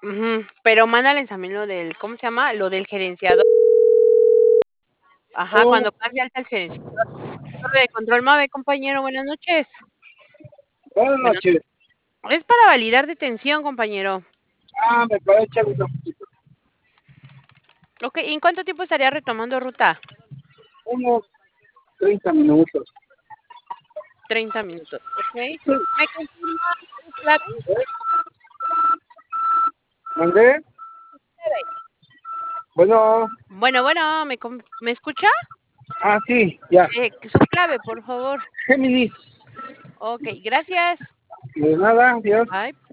Ujú, pero mándales también lo del, ¿cómo se llama? Lo del gerenciador. Ajá, Oh, cuando pase alta el gerenciador. Torre de control MAVE, compañero, buenas noches. buenas Bueno, noches. es para validar detención, compañero. Me parece chévere. Ok, ¿y en cuánto tiempo estaría retomando ruta? Unos 30 minutos. 30 minutos, ok. ¿Me confirma su clave? ¿Mandé? Bueno, Bueno, ¿me escucha? sí, ya. Su clave, por favor. Géminis. Ok, gracias. De nada, Dios. Bye.